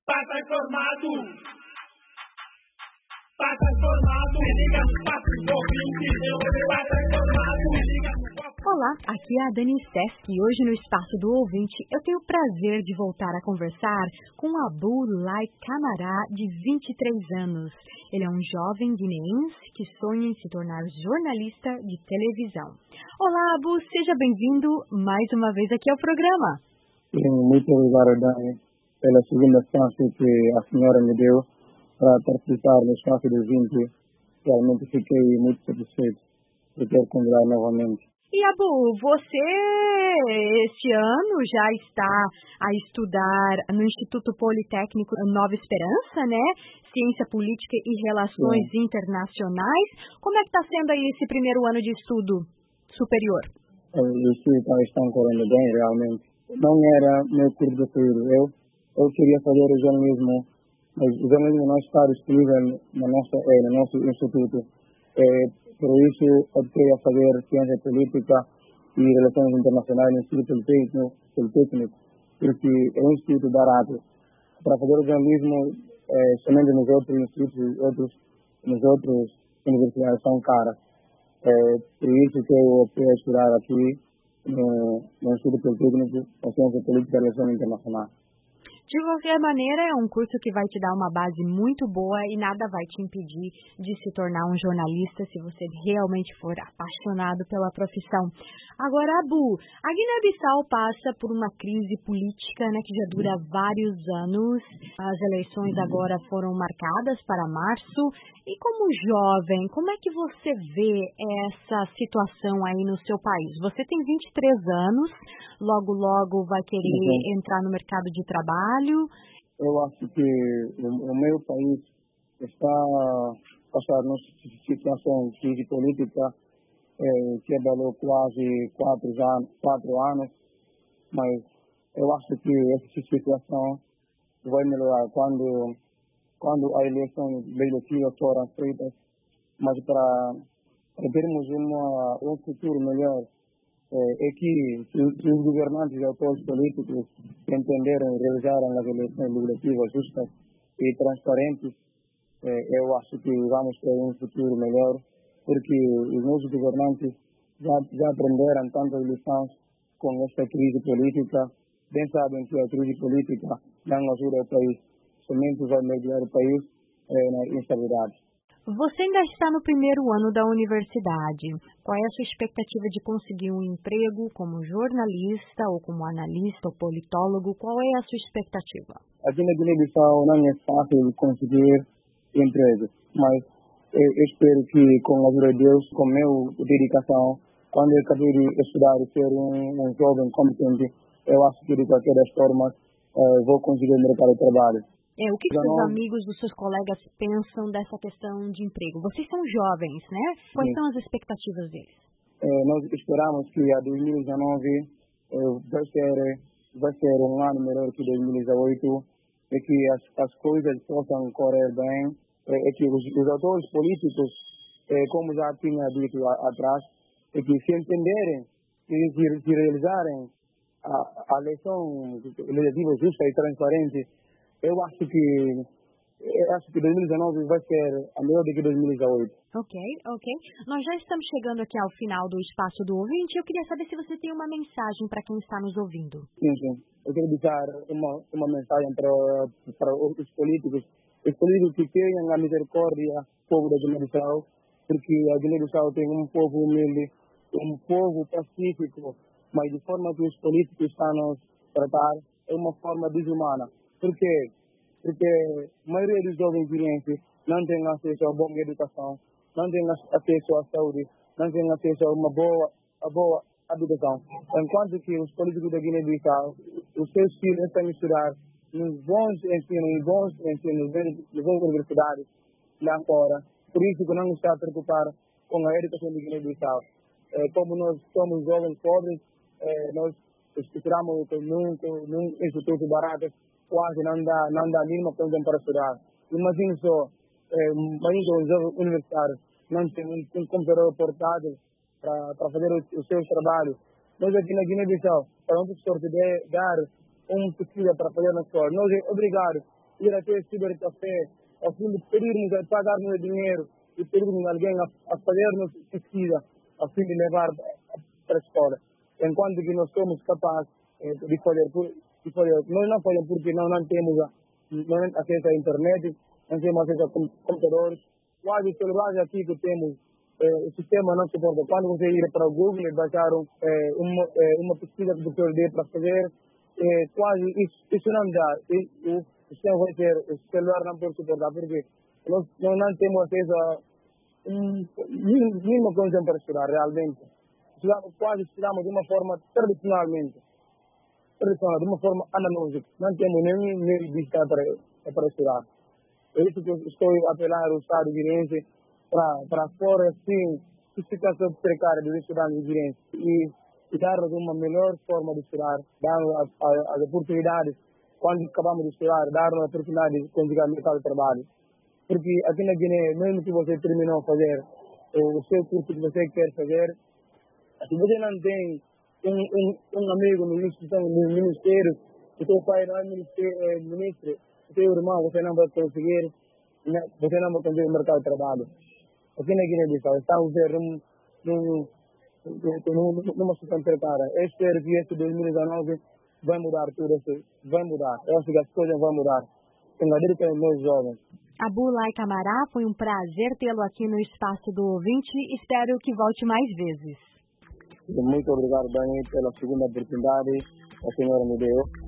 Passa informado. Passa informado. Me liga no 420. Passa informado. Me liga no 420. Olá, aqui é a Dani Steph e hoje no Espaço do Ouvinte eu tenho o prazer de voltar a conversar com Abu Lai Camará, de 23 anos. Ele é um jovem guineense que sonha em se tornar jornalista de televisão. Olá, Abu, seja bem-vindo mais uma vez aqui ao programa. Sim, muito obrigado, Dani, pela segunda chance que a senhora me deu para participar no Espaço do Ouvinte. Realmente fiquei muito satisfeito de ter convidado novamente. E Abu, você este ano já está a estudar no Instituto Politécnico Nova Esperança, né? Ciência Política e Relações Internacionais. Como é que está sendo aí esse primeiro ano de estudo superior? Os estudos estão correndo bem, realmente. Não era meu curso de estudo. Eu queria fazer o jornalismo, mas o jornalismo não está disponível no nosso instituto. Por isso, optei a fazer Ciência Política e Relações Internacionais no Instituto Politécnico, porque é um instituto barato. Para fazer o jornalismo, somente nos outros institutos, nas outras universidades são caras. Por isso que eu optei a estudar aqui no Instituto Politécnico com Ciência Política e Relações Internacionais. De qualquer maneira, é um curso que vai te dar uma base muito boa e nada vai te impedir de se tornar um jornalista se você realmente for apaixonado pela profissão. Agora, Abu, a Guiné-Bissau passa por uma crise política, né, que já dura vários anos. As eleições agora foram marcadas para março. E como jovem, como é que você vê essa situação aí no seu país? Você tem 23 anos, logo vai querer entrar no mercado de trabalho. Eu acho que o meu país está passando uma situação de crise política que durou quase 4 anos, mas eu acho que essa situação vai melhorar quando as eleições legislativas foram feitas, mas para termos um futuro melhor, é que se os governantes e atores políticos entenderam e realizaram as eleições legislativas justas e transparentes, eu acho que vamos ter um futuro melhor, porque os nossos governantes já aprenderam tantas lições com esta crise política. Bem sabem que a crise política não ajuda o país, somente vai mediar o país na instabilidade. Você ainda está no primeiro ano da universidade. Qual é a sua expectativa de conseguir um emprego como jornalista ou como analista ou politólogo? Qual é a sua expectativa? Aqui na Guiné-Bissau não é fácil conseguir emprego, mas eu espero que, com a ajuda de Deus, com a minha dedicação, quando eu acabei de estudar e ser um jovem competente, eu acho que de qualquer das formas vou conseguir o mercado de trabalho. O que os seus amigos, os seus colegas pensam dessa questão de emprego? Vocês são jovens, né? Quais são as expectativas deles? Nós esperamos que a 2019 vai ser um ano melhor que 2018 e que as coisas possam correr bem. É que os atores políticos, como já tinha dito atrás, é que se entenderem e se realizarem a eleição legislativa justa e transparente, eu acho que 2019 vai ser a melhor do que 2018. Ok. Nós já estamos chegando aqui ao final do Espaço do Ouvinte. Eu queria saber se você tem uma mensagem para quem está nos ouvindo. Sim. Eu quero deixar uma mensagem para os políticos. Os políticos que tenham a misericórdia do povo da Guiné-Bissau, porque a Guiné-Bissau tem um povo humilde, um povo pacífico, mas de forma que os políticos estão a nos tratar é uma forma desumana. Por quê? Porque a maioria dos jovens guineenses não tem acesso a boa educação, não tem acesso à saúde, não tem acesso a uma boa habitação. Enquanto que os políticos da Guiné-Bissau, os seus filhos estão a estudar nos bons ensinos, nas boas universidades lá fora. Por isso que não está a preocupar com a educação da Guiné-Bissau. Como nós somos jovens pobres, nós estudamos num instituto barato, quase não dá a mínima condição para estudar. Imagine só, um jovem universitário não tem um computador portátil para fazer os seus trabalhos. Nós aqui na Guiné-Bissau, para um professor te dar uma pesquisa para fazer na escola, nós é obrigado ir até o cibercafé, a fim de pedirmos, a pagarmos dinheiro e pedirmos alguém a fazer-nos pesquisa, a fim de levar para a escola. Enquanto que nós somos capazes de fazer. Nós não fazemos porque não temos acesso à internet, não temos acesso a computadores. Quase celulares aqui que temos, o sistema não suporta. Quando você ir para o Google e baixar uma pesquisa que você dê para fazer, quase isso não dá. O sistema vai ter, o celular não pode suportar, porque nós não temos acesso a nenhuma coisa para estudar, realmente. Quase estudamos de uma forma tradicionalmente, de uma forma analógica. Não temos nenhum meio de estar para estudar. É isso que eu estou a apelar ao Estado Virense para fora, sim, a situação precária dos estudantes virenses e dar-nos uma melhor forma de estudar, dar as oportunidades, quando acabamos de estudar, dar-nos a oportunidade de conjugar o mercado de trabalho. Porque aqui na Guiné, mesmo que você terminou a fazer o seu curso que você quer fazer, se você não tem um amigo no ministério, o seu pai não é ministro, o seu irmão, você não vai conseguir o mercado de trabalho. Aqui na Guiné-Bissau, estamos numa situação precária. Eu espero que este 2019 vai mudar tudo isso, vai mudar. Eu acho que as coisas vão mudar. Engadir para os meus jovens. Abulai Camará, foi um prazer tê-lo aqui no Espaço do Ouvinte. Espero que volte mais vezes. Muito obrigado, Dani, pela segunda oportunidade que a senhora me deu.